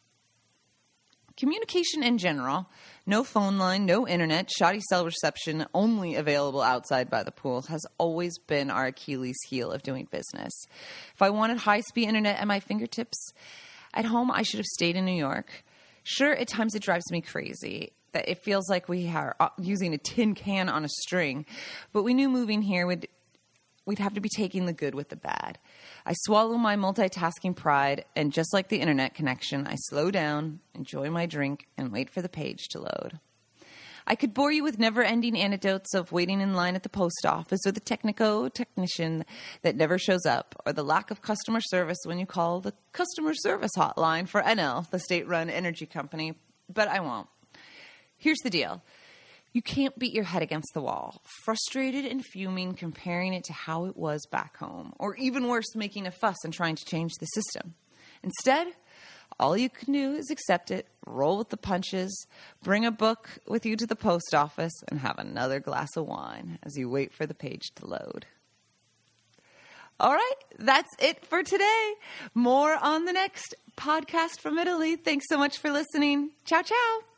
Communication in general, no phone line, no internet, shoddy cell reception, only available outside by the pool, has always been our Achilles heel of doing business. If I wanted high-speed internet at my fingertips at home, I should have stayed in New York. Sure, at times it drives me crazy that it feels like we are using a tin can on a string, but we knew moving here would we'd have to be taking the good with the bad. I swallow my multitasking pride, and just like the internet connection, I slow down, enjoy my drink, and wait for the page to load. I could bore you with never-ending anecdotes of waiting in line at the post office, or the technico-technician that never shows up, or the lack of customer service when you call the customer service hotline for Enel, the state-run energy company, but I won't. Here's the deal. You can't beat your head against the wall, frustrated and fuming, comparing it to how it was back home, or even worse, making a fuss and trying to change the system. Instead, all you can do is accept it, roll with the punches, bring a book with you to the post office, and have another glass of wine as you wait for the page to load. All right, that's it for today. More on the next podcast from Italy. Thanks so much for listening. Ciao, ciao.